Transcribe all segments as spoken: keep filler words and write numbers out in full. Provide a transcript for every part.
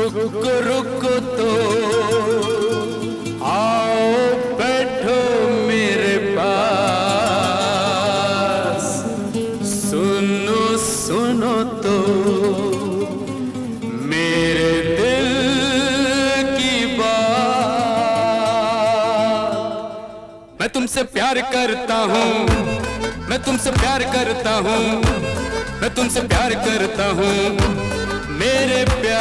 रुको रुको तो आओ बैठो मेरे पास, सुनो सुनो तो मेरे दिल की बात। मैं तुमसे प्यार करता हूँ, मैं तुमसे प्यार करता हूँ, मैं तुमसे प्यार करता हूँ मेरे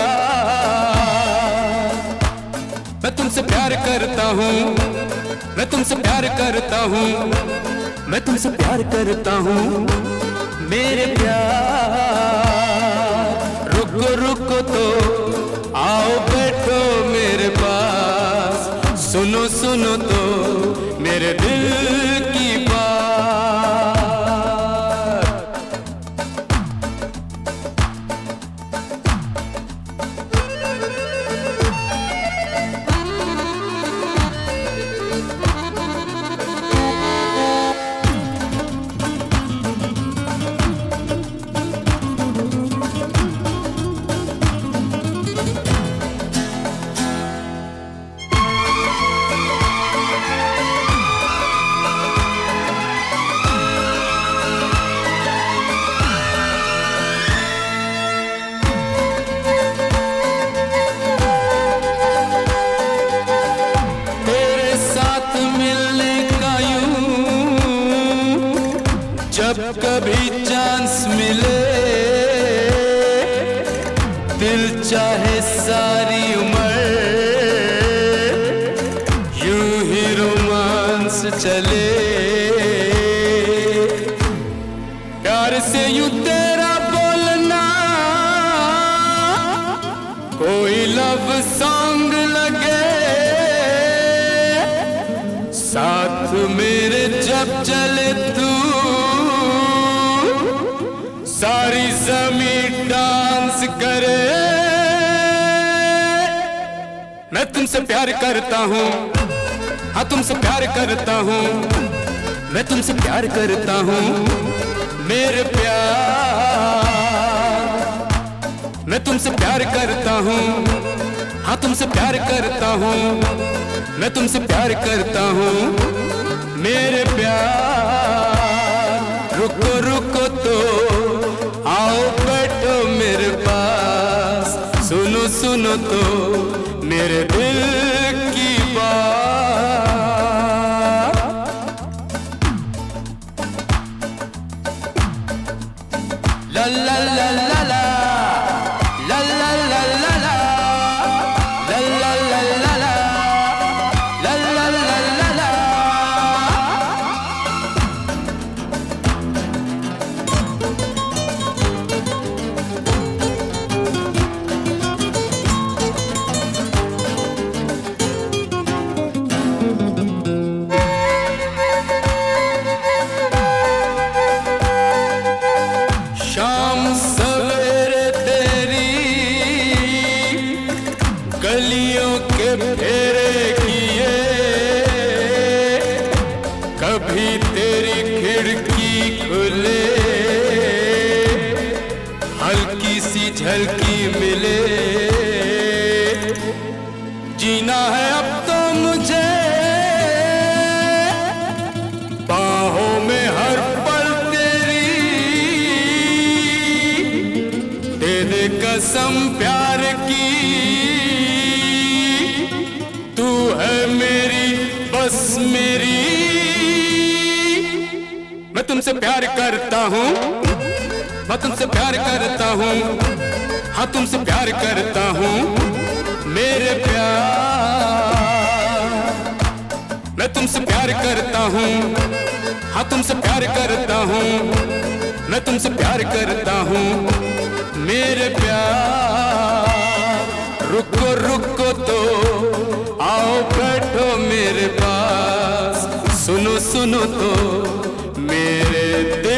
प्यार। मैं तुमसे प्यार करता हूँ, मैं तुमसे प्यार करता हूँ, मैं तुमसे प्यार करता हूँ मेरे प्यार। रुको रुको तो आओ बैठो मेरे पास, सुनो सुनो तो मेरे दिल की बात। जब कभी चांस मिले, दिल चाहे सारी उम्र यूं ही रोमांस चले। प्यार से यूं तेरा बोलना कोई लव सॉन्ग लगे, साथ मेरे जब चले तू सारी ज़मीन डांस करे। मैं तुमसे प्यार करता हूँ, हाँ तुमसे प्यार करता हूँ, मैं तुमसे प्यार करता हूँ मेरे प्यार। मैं तुमसे प्यार करता हूँ, हाँ तुमसे प्यार करता हूँ, मैं तुमसे प्यार करता हूँ मेरे प्यार। रुको रुको तो आओ बैठो मेरे पास, सुनो सुनो तो मेरे दिल की बात। ला ला ला ला ला ला ला ला ला ला ला ला ला ला ला ला ला ला ला। शाम सवेरे तेरी गलियों के फेरे किए, कभी तेरी खिड़की खुले हल्की सी झलकी मिले। जीना है अब तो मुझे बाहों में हर पल तेरी, दे दे कसम प्यार की, तू है मेरी बस मेरी। मैं तुमसे प्यार करता हूँ, मैं तुमसे प्यार करता हूँ, हाँ तुमसे प्यार करता हूँ मेरे प्यार। मैं तुमसे प्यार करता हूँ, हाँ तुमसे प्यार करता हूँ, मैं तुमसे प्यार करता हूँ मेरे प्यार। रुको रुको तो आओ बैठो मेरे पास, सुनो सुनो तो मेरे दिल